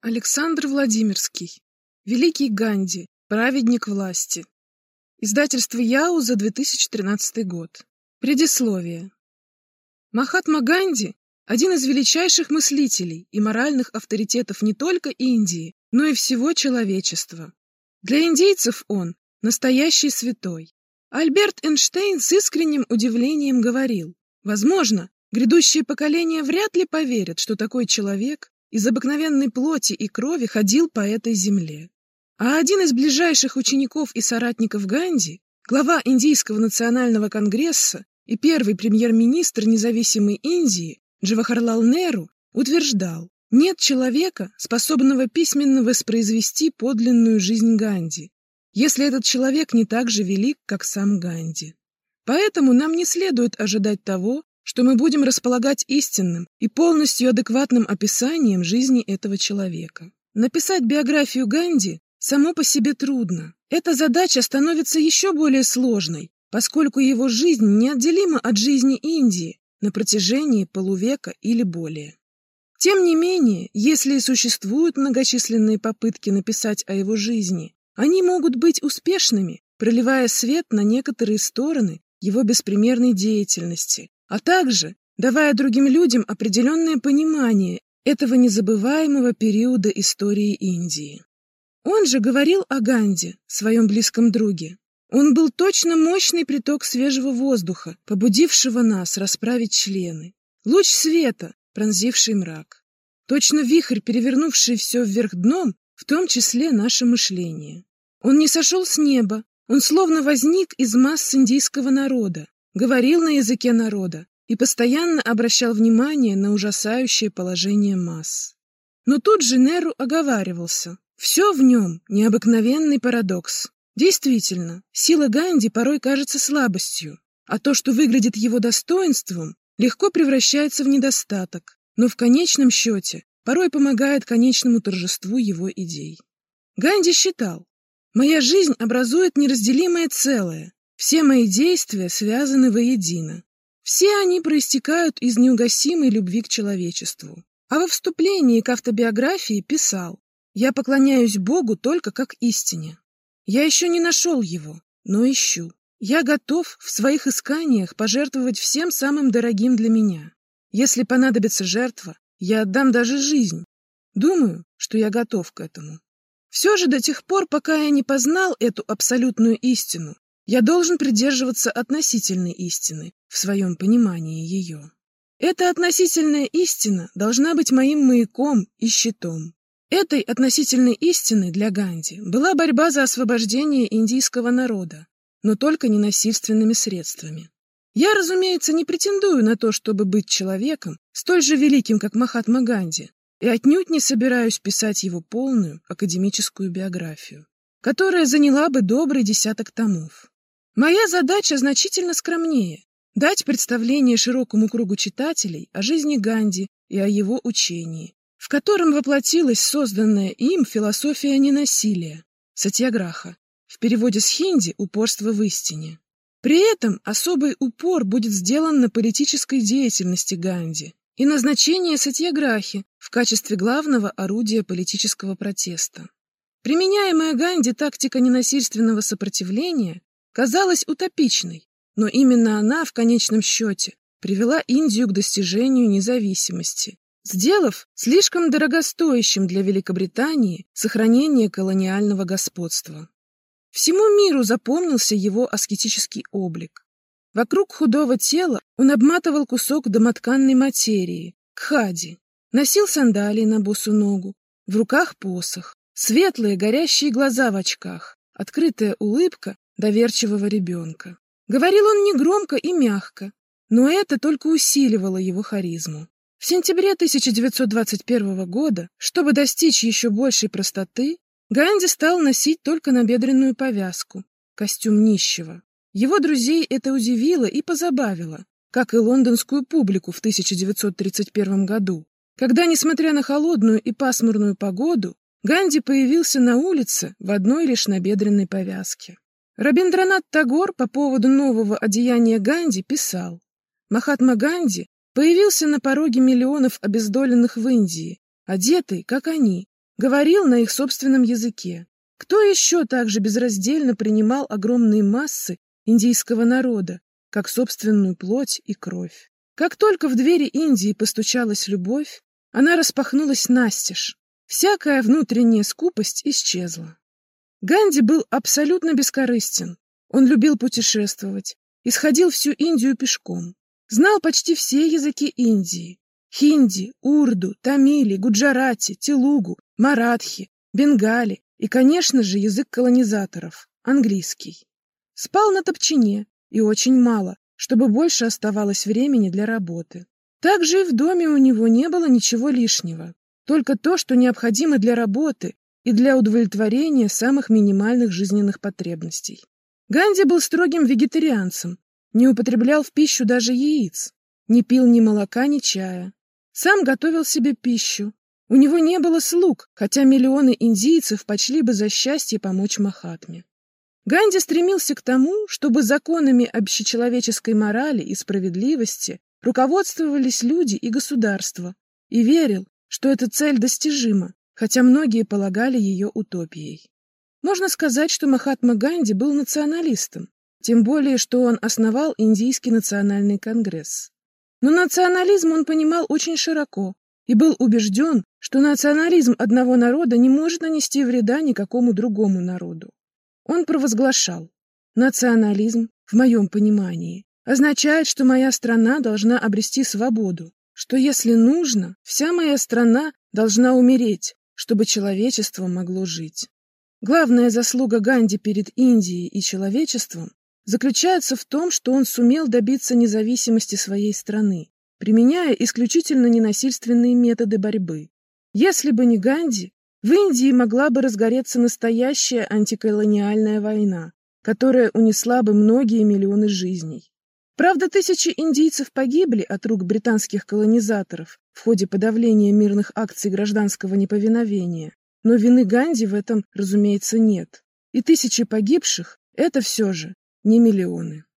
Александр Владимирский. Великий Ганди. Праведник власти. Издательство Яу за 2013 год. Предисловие. Махатма Ганди – один из величайших мыслителей и моральных авторитетов не только Индии, но и всего человечества. Для индейцев он – настоящий святой. Альберт Эйнштейн с искренним удивлением говорил: возможно, грядущие поколения вряд ли поверят, что такой человек из обыкновенной плоти и крови ходил по этой земле. А один из ближайших учеников и соратников Ганди, глава Индийского национального конгресса и первый премьер-министр независимой Индии Джавахарлал Неру, утверждал: нет человека, способного письменно воспроизвести подлинную жизнь Ганди, если этот человек не так же велик, как сам Ганди. Поэтому нам не следует ожидать того, что мы будем располагать истинным и полностью адекватным описанием жизни этого человека. Написать биографию Ганди само по себе трудно. Эта задача становится еще более сложной, поскольку его жизнь неотделима от жизни Индии на протяжении полувека или более. Тем не менее, если и существуют многочисленные попытки написать о его жизни, они могут быть успешными, проливая свет на некоторые стороны его беспримерной деятельности, а также давая другим людям определенное понимание этого незабываемого периода истории Индии. Он же говорил о Ганди, своем близком друге. Он был точно мощный приток свежего воздуха, побудившего нас расправить члены. Луч света, пронзивший мрак. Точно вихрь, перевернувший все вверх дном, в том числе наше мышление. Он не сошел с неба, он словно возник из масс индийского народа, говорил на языке народа и постоянно обращал внимание на ужасающее положение масс. Но тут же Неру оговаривался. Все в нем необыкновенный парадокс. Действительно, сила Ганди порой кажется слабостью, а то, что выглядит его достоинством, легко превращается в недостаток, но в конечном счете порой помогает конечному торжеству его идей. Ганди считал: «Моя жизнь образует неразделимое целое, все мои действия связаны воедино. Все они проистекают из неугасимой любви к человечеству». А во вступлении к автобиографии писал: «Я поклоняюсь Богу только как истине. Я еще не нашел его, но ищу. Я готов в своих исканиях пожертвовать всем самым дорогим для меня. Если понадобится жертва, я отдам даже жизнь. Думаю, что я готов к этому. Все же до тех пор, пока я не познал эту абсолютную истину, я должен придерживаться относительной истины в своем понимании ее. Эта относительная истина должна быть моим маяком и щитом». Этой относительной истиной для Ганди была борьба за освобождение индийского народа, но только не насильственными средствами. Я, разумеется, не претендую на то, чтобы быть человеком, столь же великим, как Махатма Ганди, и отнюдь не собираюсь писать его полную академическую биографию, которая заняла бы добрый десяток томов. Моя задача значительно скромнее – дать представление широкому кругу читателей о жизни Ганди и о его учении, в котором воплотилась созданная им философия ненасилия, сатьяграха, в переводе с хинди «упорство в истине». При этом особый упор будет сделан на политической деятельности Ганди и на значение сатьяграхи в качестве главного орудия политического протеста. Применяемая Ганди тактика ненасильственного сопротивления казалась утопичной, но именно она в конечном счете привела Индию к достижению независимости, сделав слишком дорогостоящим для Великобритании сохранение колониального господства. Всему миру запомнился его аскетический облик. Вокруг худого тела он обматывал кусок домотканной материи, кхади, носил сандалии на босу ногу, в руках посох, светлые горящие глаза в очках, открытая улыбка доверчивого ребенка. Говорил он негромко и мягко, но это только усиливало его харизму. В сентябре 1921 года, чтобы достичь еще большей простоты, Ганди стал носить только набедренную повязку, костюм нищего. Его друзей это удивило и позабавило, как и лондонскую публику в 1931 году, когда, несмотря на холодную и пасмурную погоду, Ганди появился на улице в одной лишь набедренной повязке. Рабиндранат Тагор по поводу нового одеяния Ганди писал: «Махатма Ганди появился на пороге миллионов обездоленных в Индии, одетый, как они, говорил на их собственном языке. Кто еще так же безраздельно принимал огромные массы индийского народа, как собственную плоть и кровь? Как только в двери Индии постучалась любовь, она распахнулась настежь. Всякая внутренняя скупость исчезла. Ганди был абсолютно бескорыстен. Он любил путешествовать, исходил всю Индию пешком, знал почти все языки Индии: хинди, урду, тамили, гуджарати, телугу, маратхи, бенгали и, конечно же, язык колонизаторов — английский. Спал на топчине, и очень мало, чтобы больше оставалось времени для работы. Также и в доме у него не было ничего лишнего, только то, что необходимо для работы и для удовлетворения самых минимальных жизненных потребностей. Ганди был строгим вегетарианцем, не употреблял в пищу даже яиц, не пил ни молока, ни чая. Сам готовил себе пищу. У него не было слуг, хотя миллионы индийцев почли бы за счастье помочь Махатме. Ганди стремился к тому, чтобы законами общечеловеческой морали и справедливости руководствовались люди и государства, и верил, что эта цель достижима, хотя многие полагали ее утопией. Можно сказать, что Махатма Ганди был националистом, тем более, что он основал Индийский национальный конгресс. Но национализм он понимал очень широко и был убежден, что национализм одного народа не может нанести вреда никакому другому народу. Он провозглашал: национализм, в моем понимании, означает, что моя страна должна обрести свободу, что, если нужно, вся моя страна должна умереть, чтобы человечество могло жить. Главная заслуга Ганди перед Индией и человечеством заключается в том, что он сумел добиться независимости своей страны, применяя исключительно ненасильственные методы борьбы. Если бы не Ганди, в Индии могла бы разгореться настоящая антиколониальная война, которая унесла бы многие миллионы жизней. Правда, тысячи индийцев погибли от рук британских колонизаторов в ходе подавления мирных акций гражданского неповиновения, но вины Ганди в этом, разумеется, нет. И тысячи погибших — это все же не миллионы.